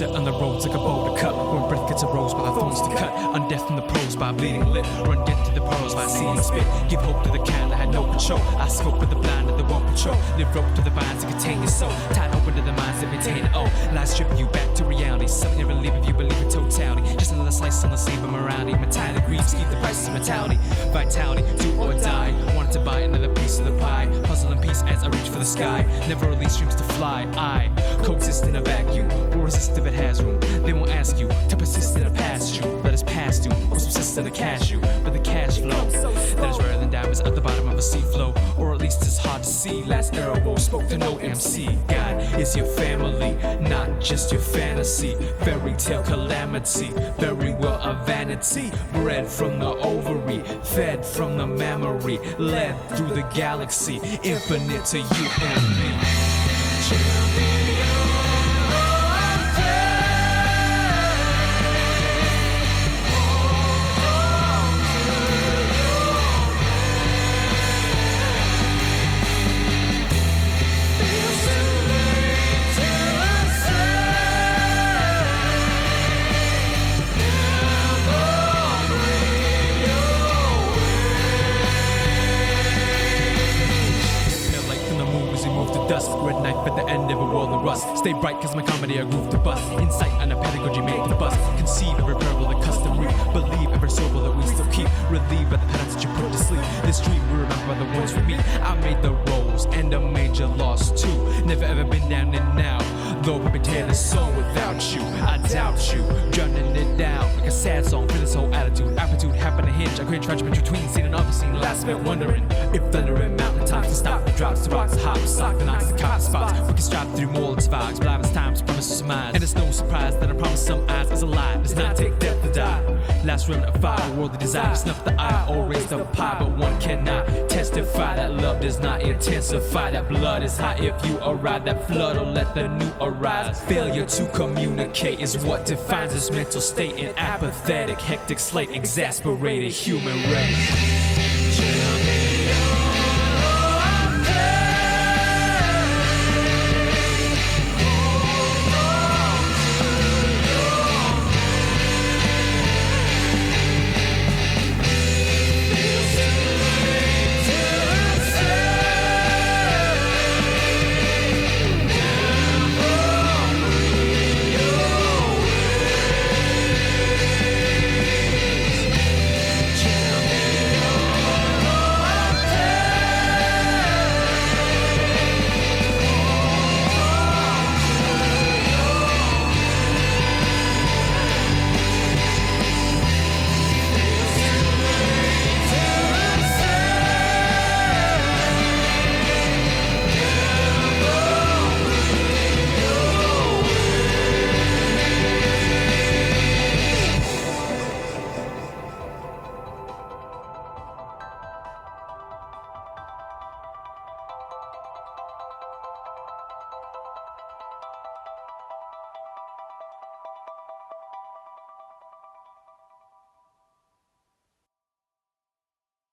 set on the roads like a boulder cut. When breath gets a rose by the thorns to cut. Undeath from the pros by bleeding lip. Run death to the pearls by seeing spit. Give hope to the cat that had no control. I scope with the blind that won't control. Live rope to the vines that contain your soul. Tied open to the minds that maintain it. Oh, lies strip you back to reality. Something never leave if you believe in totality. Just another slice on the sleeve of morality. Mentality greeds keep the price of mentality. Vitality, do or die. Wanted to buy another piece of the pie. Puzzle in peace as I reach for the sky. Never release dreams to fly. I coexist in a vacuum. Or resist if it has room. They won't ask you to persist in a past you. Let us pass through. Or subsist in a cashew. But the cash flow that is rarer than diamonds at the bottom of a sea flow. Or at least it's hard to see. Last arrow spoke to no MC. God is your family, not just your fantasy. Fairy tale calamity, very well a vanity. Bred from the ovary, fed from the memory, led through the galaxy, infinite to you and me. Dust, red knife at the end of a world of rust. Stay bright cause my comedy a groove to bust. Insight and a pedagogy made to bust. Conceive every parable that custom read. Believe every soul that we still keep. Relieve by the patterns that you put to sleep. This dream we remember by the ones for me. I made the roles and a major loss too. Never ever been down and now. Though we been tearing the soul without you. I doubt you, drowning it down like a sad song. Feel this whole attitude, aptitude happen to hinge. I couldn't trudge between seen and unseen. Last spent wondering if thunder and mountain tops can stop. The drops to rocks, hop, sock, the knocks, the cop spots. We can strive through more than fogs. Blind as times, promises surmise. And it's no surprise that I promise some eyes as a lie. Does not take death to die. Last remnant of fire, worldly desire. Snuff the eye or raise the pie, but one cannot testify that love does not intensify. That blood is hot if you arrive. That flood will let the new arise. Failure to communicate is what defines this mental state. An apathetic, hectic slate, exasperated human race.